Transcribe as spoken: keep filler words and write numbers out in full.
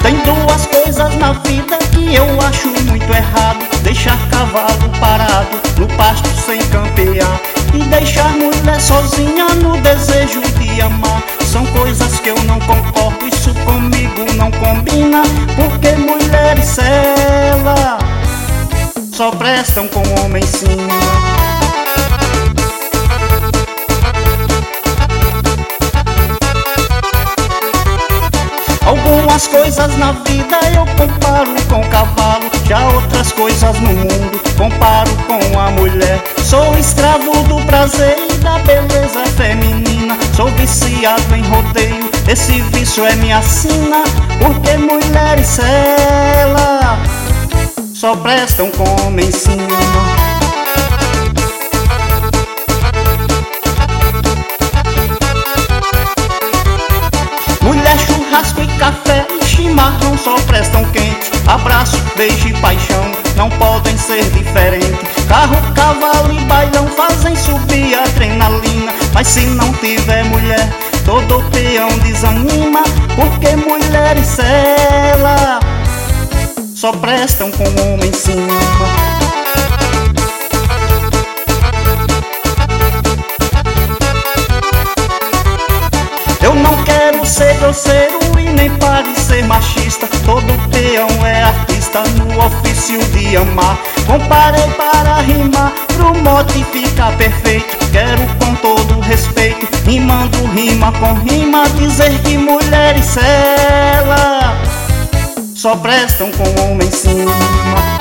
Tem duas coisas na vida que eu acho muito errado: deixar cavalo parado no pasto sem campear e deixar mulher sozinha no desejo de amar. São coisas que eu não concordo, isso comigo não combina, porque mulher e cela só prestam com homem sim. Algumas coisas na vida eu comparo com cavalo, já outras coisas no mundo comparo com a mulher. Sou escravo do prazer e da beleza feminina, sou viciado em rodeio, esse vício é minha sina, porque mulher e cela só prestam com homem em cima. Mulher, churrasco e café e chimarrão só prestam quente. Abraço, beijo e paixão não podem ser diferentes. Carro, cavalo e bailão fazem subir a adrenalina, mas se não tiver mulher, todo peão desanima, porque mulher e cela só prestam com homem em cima. Eu não quero ser grosseiro e nem parecer machista, todo peão é artista no ofício de amar. Comparei para rimar, pro mote ficar perfeito, quero com todo respeito, rimando rima com rima, dizer que mulher e cela só prestam com homem em cima.